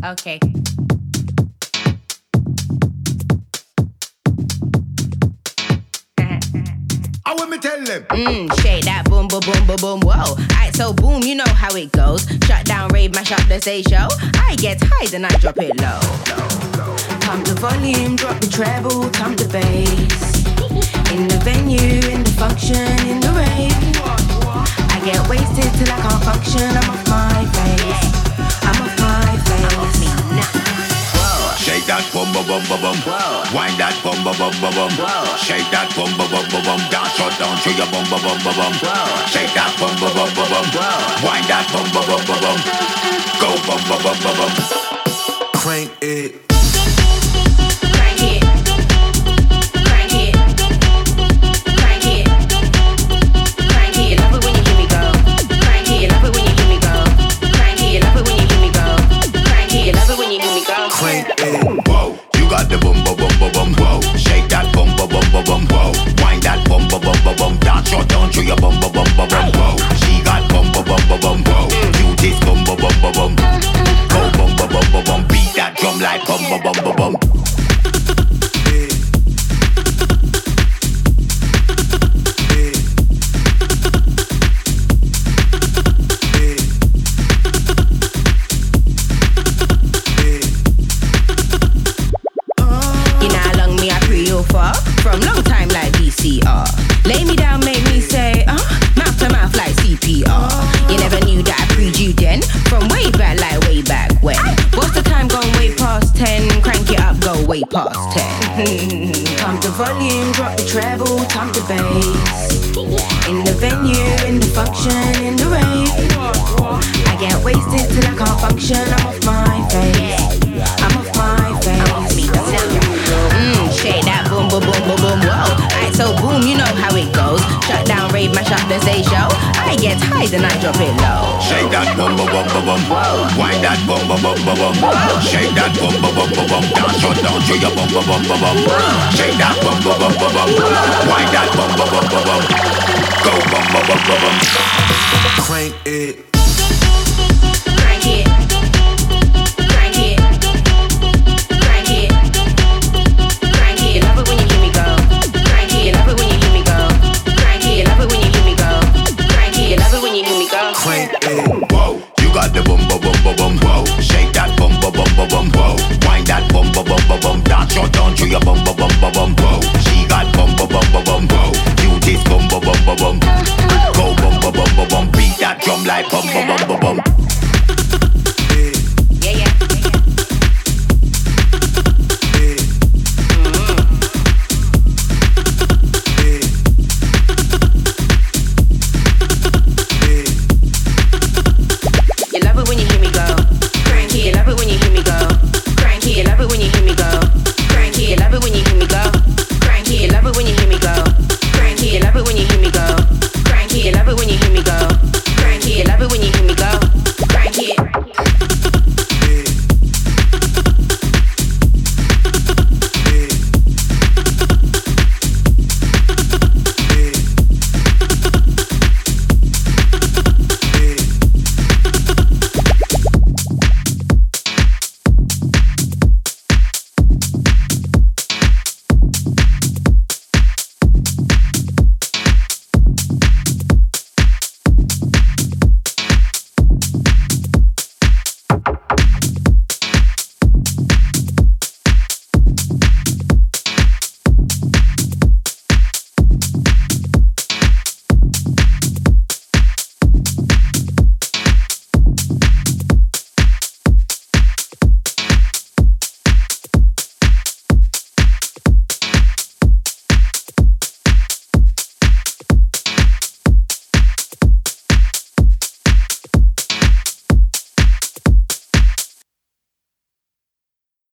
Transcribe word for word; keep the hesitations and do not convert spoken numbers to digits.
Okay. I want me tell them. Mmm, shake that boom, boom, boom, boom, boom, whoa. Alright, so boom, you know how it goes. Shut down, rave, mash up the stage show. I get high, then I drop it low. Pump the volume, drop the treble, pump the bass. In the venue, in the function, in the rave. I get wasted till I can't function. I'm off my face. I'm off my face. Shake that bum bum bum bum bum. Wind that bum bum bum bum bum. Shake that bum bum bum bum bum. Dance shut down to your bum bum bum bum bum. Shake that bum bum bum bum bum. Wind that bum bum bum bum bum. Go bum bum bum bum bum. Crank it. Crank it. Crank it. Crank it. Crank it. Love it when you hear me go. Crank it. Love it when you hear me go. Crank it. Love it when you hear me go. Crank it. Love it when you hear me go. Crank it. Whoa, you got the bum bum bum bum bum. Whoa, shake that bum bum bum bum bum. Whoa, wind that bum bum bum bum bum. Dance shut down to your bum bum bum bum bum. Whoa, she got bum bum bum bum bum. Whoa, you this bum bum bum bum bum. Go bum bum bum bum bum. Beat that drum like bum bum bum bum bum. From long time like V C R. Lay me down, make me say, uh, mouth to mouth like C P R. You never knew that I preed you then. From way back, like way back when. What's the time gone way past ten? Crank it up, go way past ten. Pump the volume, drop the treble, pump the bass. In the venue, in the function, in the rave. I get wasted till I can't function. I'm off my face. I'm off my face. Mmm, shake that boom, boom, boom, boom, boom, whoa. Alright, so boom, you know how it goes. Shut down, rave, mash up the stage show. I get high, then I drop it low. Shake that bum bum bum bum bum. Wind that bum bum bum bum bum. Shake that bum bum bum bum bum. Dance shut down to your bum bum bum bum bum. Shake that bum bum bum bum bum. Wind that bum bum bum bum bum. Go bum bum bum bum bum. Crank it. Crank it. Crank it. Crank it. Crank it. Love it when you hear me go. Crank it. Love it when you hear me go. Crank it. Love it when you hear me go. Crank it. Love it when you hear me go. Crank it. Whoa, you got the bum bum bum bum bum. Whoa, shake that bum bum bum bum bum. Whoa, wind that bum bum bum bum bum. Dance shut down to your bum bum bum bum bum. Whoa, she got bum bum bum bum bum. Whoa, you this bum bum bum bum bum. Go bum bum bum bum bum. Beat that drum like bum bum bum bum bum. Yeah, yeah. You love it when you hear me go. Cranky, you love it when you hear me go. Cranky, you love it when you hear me go. Cranky, you love it when you hear me go. Cranky, you love it when you hear me go. Cranky, you love it when you hear me go. Cranky, you love it when you hear me go.